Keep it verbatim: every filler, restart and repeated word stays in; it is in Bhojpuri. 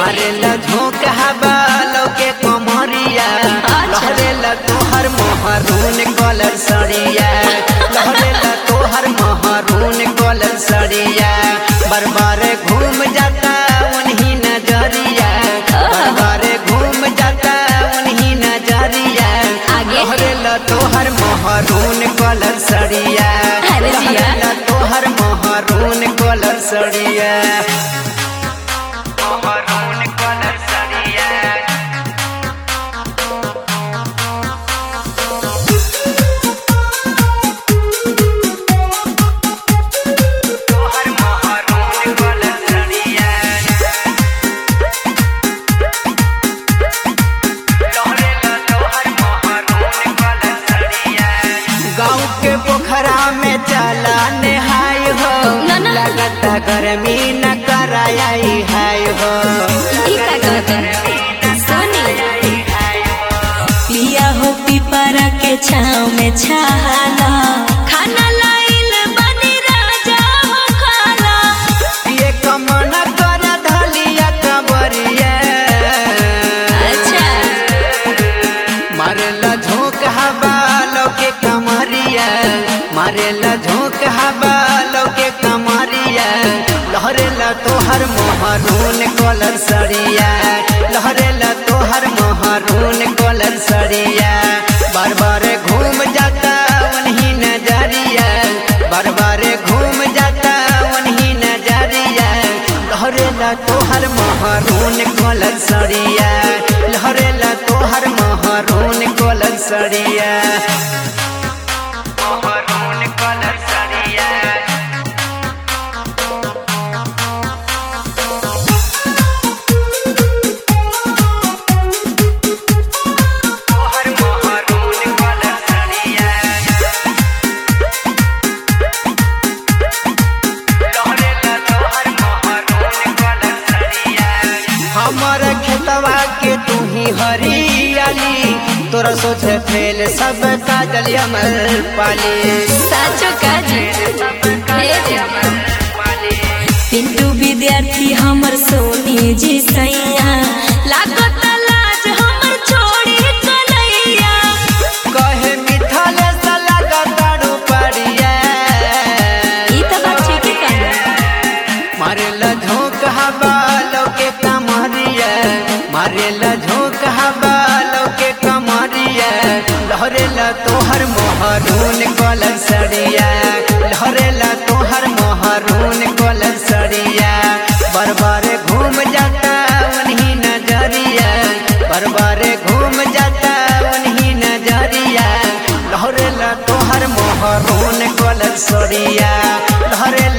मारेला झोंक हवा लौके कमरिया लहरेला तोहर महरून कलर सड़िया लहरेला तोहर महरून कलर सड़िया बार बार घूम जाता उन्हीं नजरिया बार बार घूम जाता उन्हीं नजरिया लहरेला तोहर महरून कलर सड़िया लहरेला तोहर महरून कलर सड़िया महरून कलर सड़िया तोहर महरून कलर सड़िया लहरेला तोहर महरून कलर सड़िया गाँव के पोखरा में चला नहाय हो लगता गर्मी न कराई हाय हो पिया हो पिपरा के छाँव में छाला खाना लाइल बनी राजा हो खाला ये कमन कर धलिया कबरिया अच्छा मारेला झोंक हवा लौके कमरिया मारेला झोंक हवा लौके कमरिया लहरेला तोहर महरून कलर सड़िया लहरेला तोहर महरून कलर सड़िया बार बार घूम जाता उन्हीं नजरिया बार बार घूम जाता उन्हीं नजरिया लहरेला तोहर महरून कलर सड़िया लहरेला तोहर महरून कलर सड़िया महरून कलर सड़िया तोहर महरून कलर सड़िया लहरेला तोहर महरून कलर सड़िया हमर खेतवा के तू ही हरियाली तोरा सोचे फेल सब काजल अमर पाली साचो काजी पिंटू विद्यार्थी हमर सोनी जी सैया लागत लाज हमर छोड़ी कलैया कहे मिथल से लगताड़ू पड़िया ई त बात ठीक कहना मारेला झोंक हवा लौके कमरिया मारेला झोंक हवा लौके कमरिया लहरेला तोहर महरून कलर सड़िया लहरेला तोहर महरून कलर सड़िया बार बार घूम जाता उन्हीं नजरिया बार बार घूम जाता उन्हीं नजरिया लहरेला तोहर महरून कलर सड़िया लहरेला